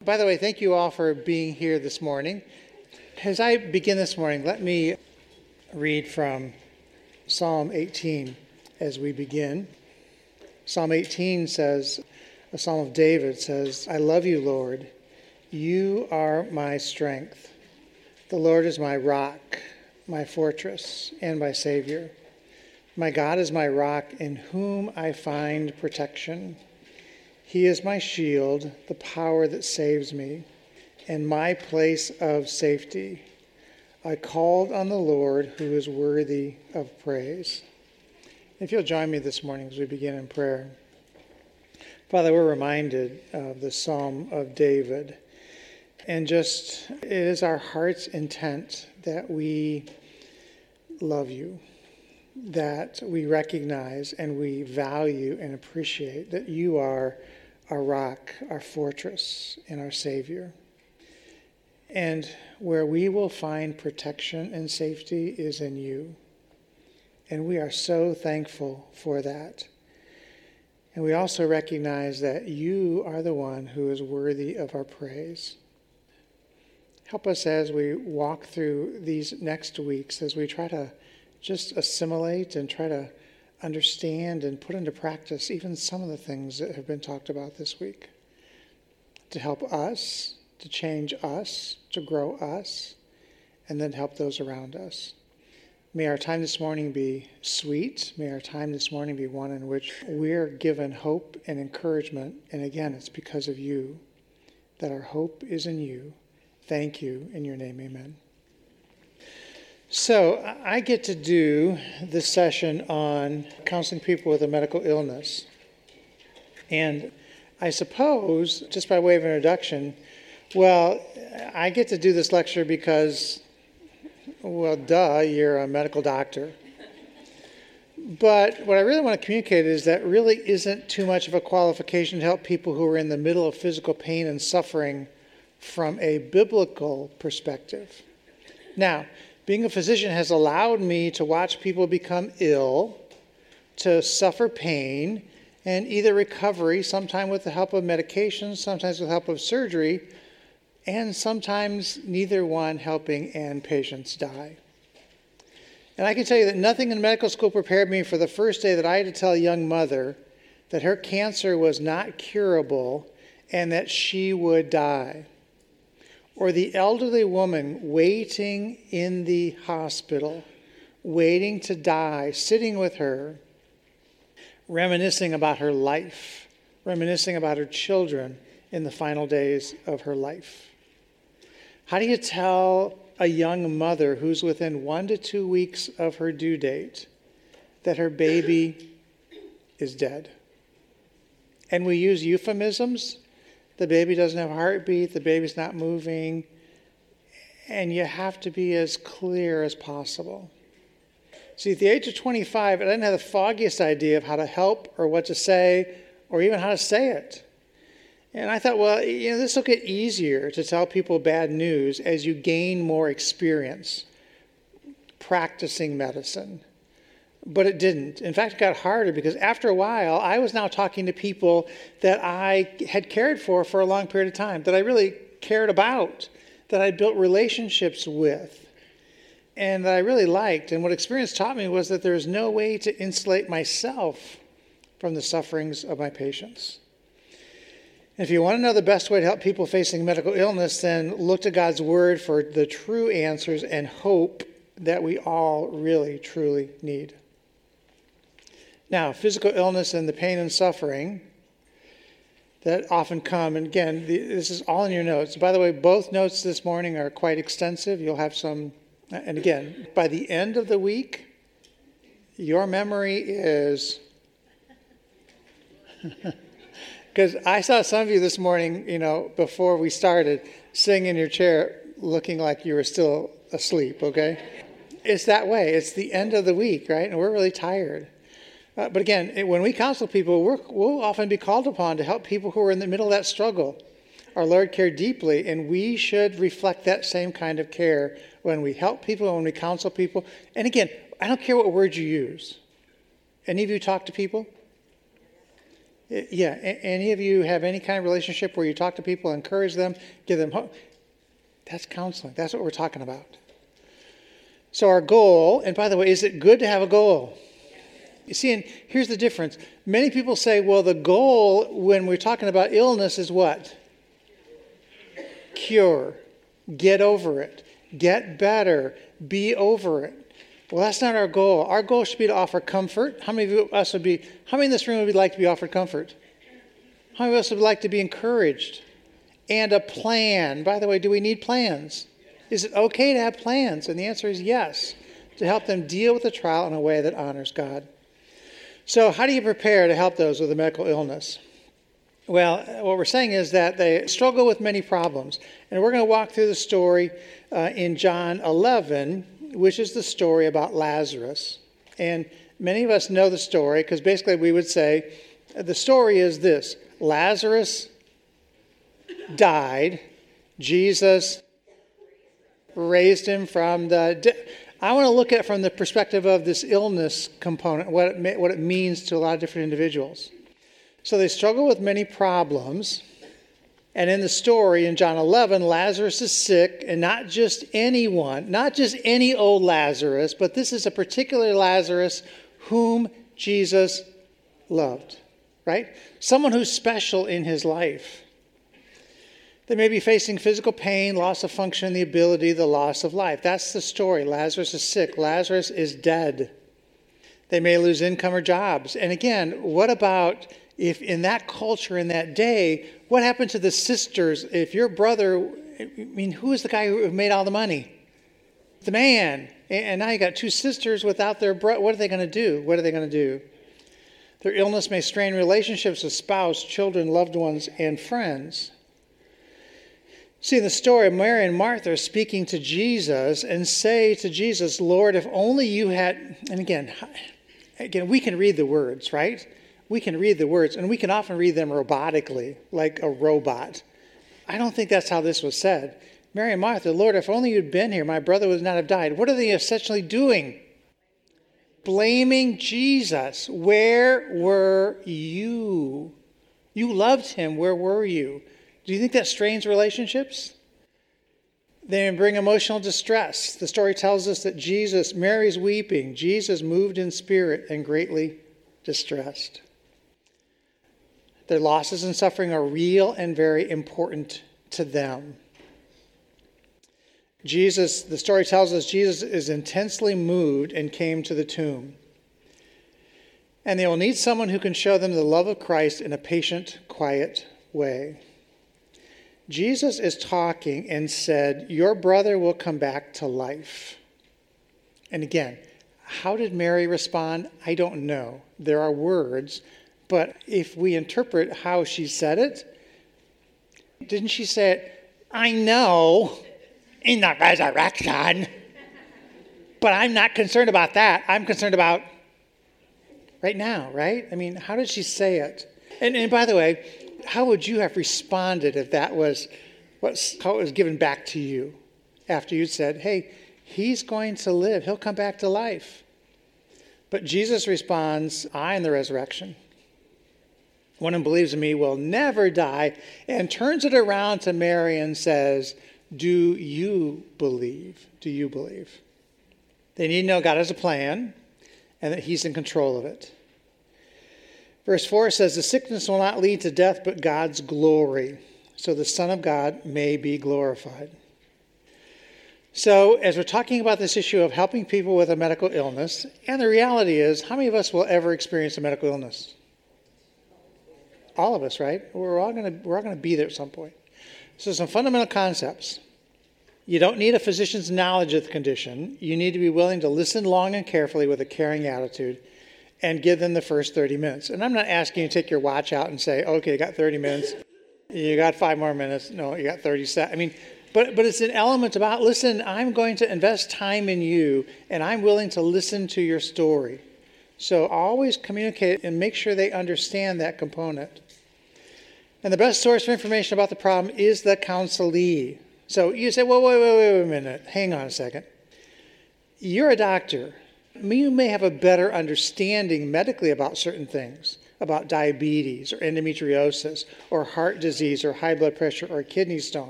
By the way, thank you all for being here this morning. As I begin this morning, let me read from Psalm 18 as we begin. Psalm 18 says, a Psalm of David says, I love you, Lord. You are my strength. The Lord is my rock, my fortress, and my Savior. My God is my rock in whom I find protection. He is my shield, the power that saves me, and my place of safety. I called on the Lord who is worthy of praise. If you'll join me this morning as we begin in prayer. Father, we're reminded of the Psalm of David. And just, it is our heart's intent that we love you, that we recognize and we value and appreciate that you are our rock, our fortress, and our Savior. And where we will find protection and safety is in you. And we are so thankful for that. And we also recognize that you are the one who is worthy of our praise. Help us as we walk through these next weeks, as we try to just assimilate and try to understand and put into practice even some of the things that have been talked about this week, to help us, to change us, to grow us, and then help those around us. May our time this morning be sweet. May our time this morning be one in which we're given hope and encouragement. And again, it's because of you, that our hope is in you. Thank you. In your name, amen. So I get to do this session on counseling people with a medical illness. And I suppose, just by way of introduction, I get to do this lecture because, you're a medical doctor. But what I really want to communicate is that really isn't too much of a qualification to help people who are in the middle of physical pain and suffering from a biblical perspective. Now, being a physician has allowed me to watch people become ill, to suffer pain, and either recovery, sometimes with the help of medication, sometimes with the help of surgery, and sometimes neither one helping and patients die. And I can tell you that nothing in medical school prepared me for the first day that I had to tell a young mother that her cancer was not curable and that she would die. Or the elderly woman waiting in the hospital, waiting to die, sitting with her, reminiscing about her life, reminiscing about her children in the final days of her life. How do you tell a young mother who's within 1 to 2 weeks of her due date that her baby is dead? And we use euphemisms. The baby doesn't have a heartbeat, the baby's not moving, and you have to be as clear as possible. See, at the age of 25, I didn't have the foggiest idea of how to help or what to say or even how to say it. And I thought, this will get easier to tell people bad news as you gain more experience practicing medicine. But it didn't. In fact, it got harder because after a while, I was now talking to people that I had cared for a long period of time, that I really cared about, that I built relationships with, and that I really liked. And what experience taught me was that there's no way to insulate myself from the sufferings of my patients. If you want to know the best way to help people facing medical illness, then look to God's Word for the true answers and hope that we all really, truly need. Now, physical illness and the pain and suffering that often come, and again, this is all in your notes. By the way, both notes this morning are quite extensive. You'll have some, and again, by the end of the week, your memory is, because I saw some of you this morning, before we started, sitting in your chair looking like you were still asleep, okay? It's that way. It's the end of the week, right? And we're really tired. But again, when we counsel people, we'll often be called upon to help people who are in the middle of that struggle. Our Lord cared deeply, and we should reflect that same kind of care when we help people, when we counsel people. And again, I don't care what words you use. Any of you talk to people? Yeah, any of you have any kind of relationship where you talk to people, encourage them, give them hope? That's counseling. That's what we're talking about. So our goal, and by the way, is it good to have a goal? You see, and here's the difference. Many people say, well, the goal when we're talking about illness is what? Cure. Get over it. Get better. Be over it. Well, that's not our goal. Our goal should be to offer comfort. How many in this room would like to be offered comfort? How many of us would like to be encouraged? And a plan. By the way, do we need plans? Is it okay to have plans? And the answer is yes, to help them deal with the trial in a way that honors God. So how do you prepare to help those with a medical illness? Well, what we're saying is that they struggle with many problems. And we're going to walk through the story in John 11, which is the story about Lazarus. And many of us know the story because basically we would say the story is this: Lazarus died, Jesus raised him from the dead. I want to look at it from the perspective of this illness component, what it means to a lot of different individuals. So they struggle with many problems. And in the story in John 11, Lazarus is sick, and not just anyone, not just any old Lazarus, but this is a particular Lazarus whom Jesus loved, right? Someone who's special in his life. They may be facing physical pain, loss of function, the ability, the loss of life. That's the story. Lazarus is sick. Lazarus is dead. They may lose income or jobs. And again, what about if in that culture, in that day, what happened to the sisters? If your brother, who is the guy who made all the money? The man. And now you got two sisters without their brother. What are they going to do? What are they going to do? Their illness may strain relationships with spouse, children, loved ones, and friends. See, in the story, Mary and Martha are speaking to Jesus and say to Jesus, Lord, if only you had, and again, we can read the words, right? We can read the words, and we can often read them robotically, like a robot. I don't think that's how this was said. Mary and Martha, Lord, if only you'd been here, my brother would not have died. What are they essentially doing? Blaming Jesus. Where were you? You loved him. Where were you? Do you think that strains relationships? They bring emotional distress. The story tells us that Mary's weeping. Jesus moved in spirit and greatly distressed. Their losses and suffering are real and very important to them. The story tells us Jesus is intensely moved and came to the tomb. And they will need someone who can show them the love of Christ in a patient, quiet way. Jesus is talking and said, your brother will come back to life. And again, how did Mary respond? I don't know. There are words, but if we interpret how she said it, didn't she say it, I know in the resurrection, but I'm not concerned about that. I'm concerned about right now, right? How did she say it? And by the way, how would you have responded if that was how it was given back to you after you said, hey, he's going to live. He'll come back to life. But Jesus responds, I am the resurrection. One who believes in me will never die, and turns it around to Mary and says, do you believe? Do you believe? They need to know God has a plan and that he's in control of it. Verse 4 says, the sickness will not lead to death, but God's glory, so the Son of God may be glorified. So as we're talking about this issue of helping people with a medical illness, and the reality is, how many of us will ever experience a medical illness? All of us, right? We're all going to be there at some point. So some fundamental concepts. You don't need a physician's knowledge of the condition. You need to be willing to listen long and carefully with a caring attitude and give them the first 30 minutes. And I'm not asking you to take your watch out and say, okay, you got 30 minutes. You got 5 more minutes. No, you got 30 seconds. But it's an element about, listen, I'm going to invest time in you, and I'm willing to listen to your story. So always communicate and make sure they understand that component. And the best source for information about the problem is the counselee. So you say, well, wait a minute. Hang on a second. You're a doctor. You may have a better understanding medically about certain things, about diabetes or endometriosis or heart disease or high blood pressure or kidney stones.